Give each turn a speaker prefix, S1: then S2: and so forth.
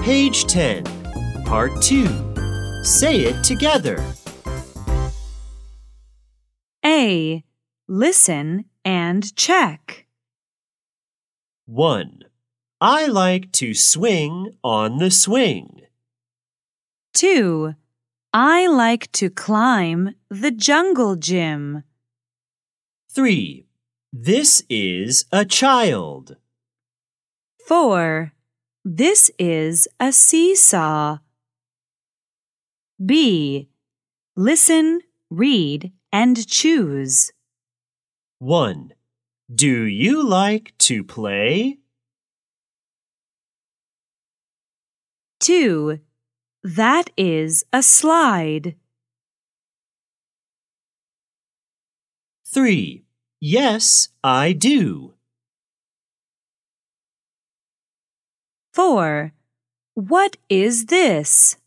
S1: Page 10, Part 2. Say it together.
S2: A. Listen and check.
S1: 1. I like to swing on the swing.
S2: 2. I like to climb the jungle gym.
S1: 3. This is a child.
S2: 4. This is a seesaw. B. Listen, read, and choose.
S1: 1. Do you like to play?
S2: 2. That is a slide.
S1: 3. Yes, I do.
S2: 4. What is this?